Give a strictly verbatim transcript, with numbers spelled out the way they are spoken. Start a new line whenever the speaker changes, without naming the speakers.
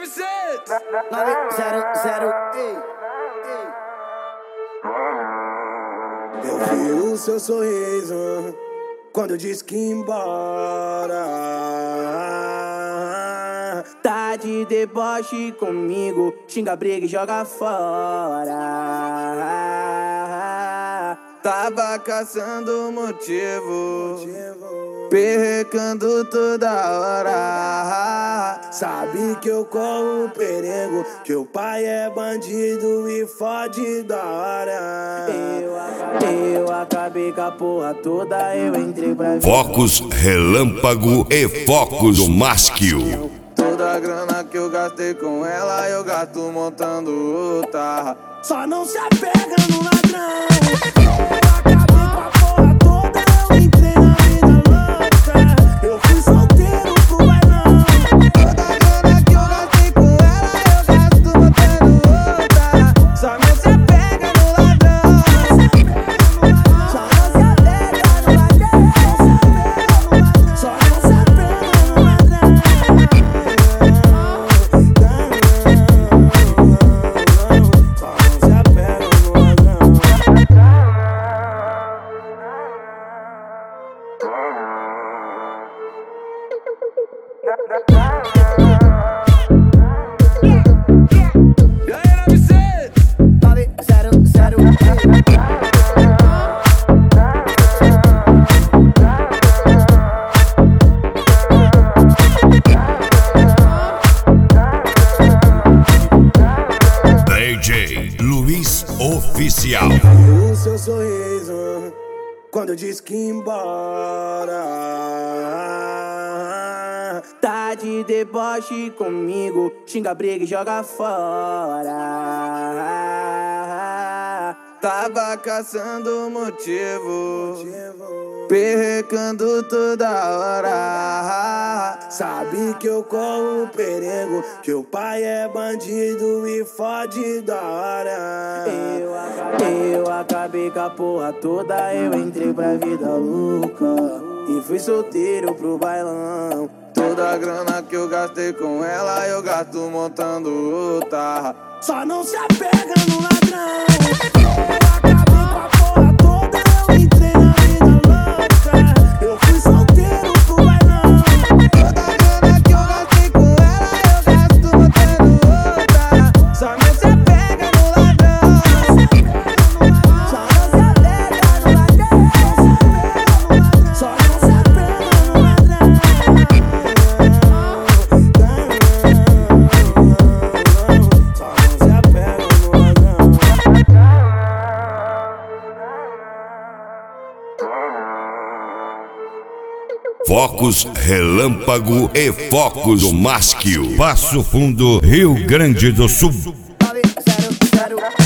nove zero zero, ei, ei.
Eu vi o seu sorriso quando eu disse que ia embora.
Tá de deboche comigo, xinga, briga e joga fora.
Tava caçando motivo, motivo, perrecando toda hora. Sabe que eu corro perigo, que o pai é bandido e fode da hora.
Eu acabei, eu acabei com a porra toda, eu entrei pra vida.
Focos Relâmpago e Focos Másquio.
Toda a grana que eu gastei com ela, eu gasto montando outra. Só não se apega no ladrão. Eu acabei com a porra toda, eu entrei na vida louca. Eu fui solteiro pro bailão. Toda a grana que eu gastei com ela, eu gasto montando outra. Só não se apega no ladrão. Só não se apega no ladrão. Só não se apega no ladrão.
nove zero zero,
D J Luiz Oficial.
O seu sorriso quando eu disse que ia embora.
tá de deboche comigo, xinga, briga e joga fora.
Tava caçando motivo, motivo, perrecando toda hora. Sabe que eu corro perigo, que o pai é bandido e fode da hora.
Eu acabei, eu acabei com a porra toda, eu entrei pra vida louca e fui solteiro pro bailão.
Toda a grana que eu gastei com ela, eu gasto montando outra. Só não se apega no ladrão. Eu acabei com a porra toda, eu entrei na vida louca. Eu fui solteiro pro bailão. Toda a grana que eu gastei com ela, eu gasto montando outra. Só não se apega no ladrão. Só não se apega no ladrão. Só não se apega no ladrão.
Focos Relâmpago e Focos Másquio. Passo Fundo, Rio Grande do Sul.
nove zero zero